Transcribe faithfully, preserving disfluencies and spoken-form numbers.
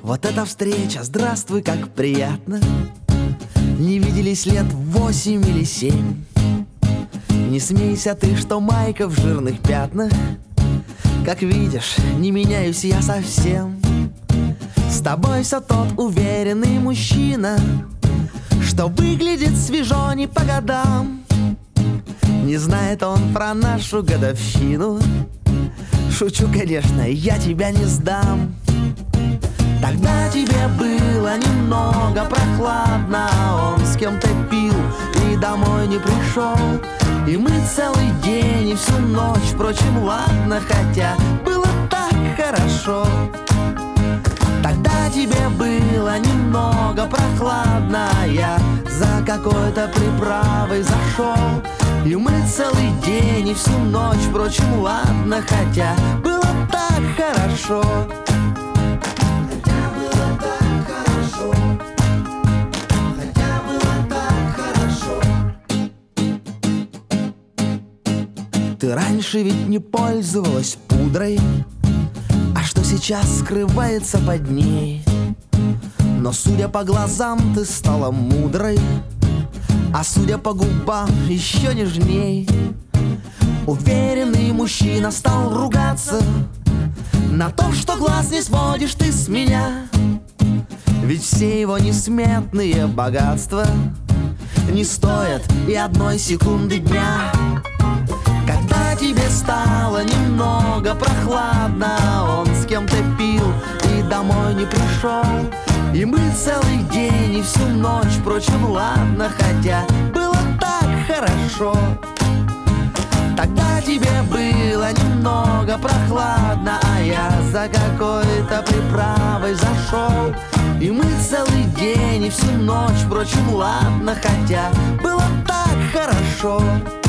Вот эта встреча, здравствуй, как приятно. Не виделись лет восемь или семь. Не смейся ты, что майка в жирных пятнах. Как видишь, не меняюсь я совсем. С тобой все тот уверенный мужчина, что выглядит свежо не по годам. Не знает он про нашу годовщину. Шучу, конечно, я тебя не сдам. Тогда тебе было немного прохладно, он с кем-то пил и домой не пришел. И мы целый день и всю ночь, впрочем, ладно, хотя было так хорошо. Тогда тебе было немного прохладно, я за какой-то приправой зашел. И мы целый день и всю ночь, впрочем, ладно, хотя было так хорошо. Хотя было так хорошо. Хотя было так хорошо. Ты раньше ведь не пользовалась пудрой, а что сейчас скрывается под ней? Но судя по глазам, ты стала мудрой, а судя по губам, еще нежней. Уверенный мужчина стал ругаться на то, что глаз не сводишь ты с меня. Ведь все его несметные богатства не стоят и одной секунды дня. Когда тебе стало немного прохладно, он с кем-то пил и домой не пришел. И мы целый день и всю ночь, впрочем, ладно, хотя было так хорошо. Тогда тебе было немного прохладно, а я за какой-то приправой зашел. И мы целый день и всю ночь, впрочем, ладно, хотя было так хорошо.